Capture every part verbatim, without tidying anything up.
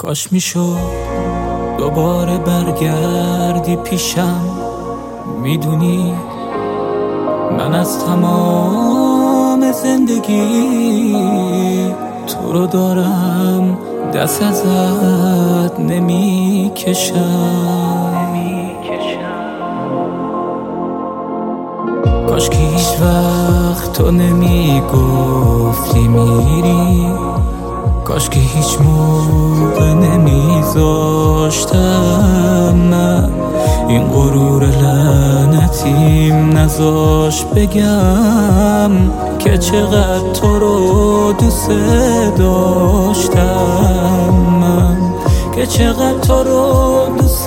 کاش میشد دوباره برگردی پیشم. میدونی من از تمام زندگی تو رو دارم، دست ازت نمیکشم. کاش که هیچ وقت تو نمیگفتی میری، کاش که هیچ موقع نمیذاشتم من این غرور لعنتیم نذاش بگم که چقدر تو رو دوست داشتم من، که چقدر تو رو دوست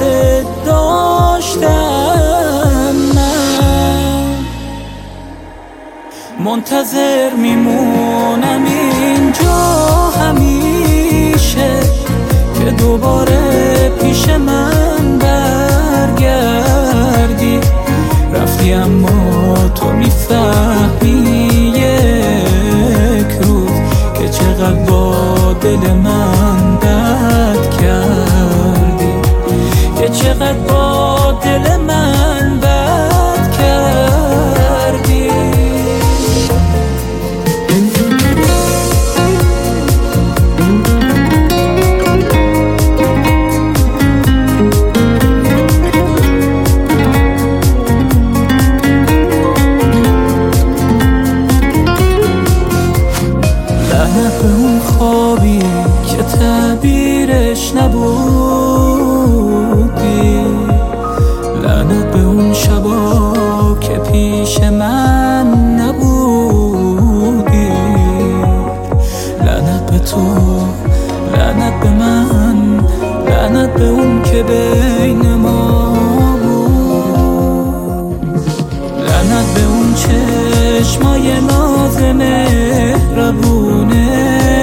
داشتم من. منتظر میمونم اینجا همیشه که دوباره پیش من برگردی. رفتی اما تو میفهمی یک روز که چقدر با دل من بد کردی، که چقدر با دل من بد کردی. به اون خوابی که تعبیرش نبودی، لعنت به اون شبا که پیش من نبودی، لعنت به تو، لعنت به من، لعنت به اون که بین ما بود، لعنت به اون چشمای ناز مهربونه،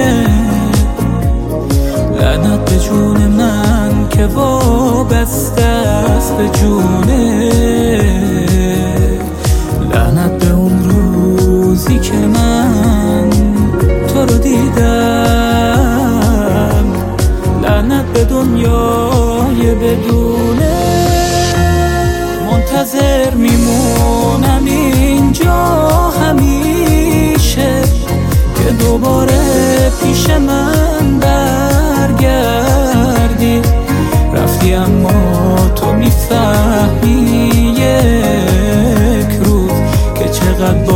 لعنت به جون من که وابسته است به جونه، لعنت به اون روزی که من تو رو دیدم، لعنت به دنیای بدونه. منتظر میمونم اینجا همیشه که دوباره پیش من برگردی. رفتی اما تو میفهمی یک روز که چقدر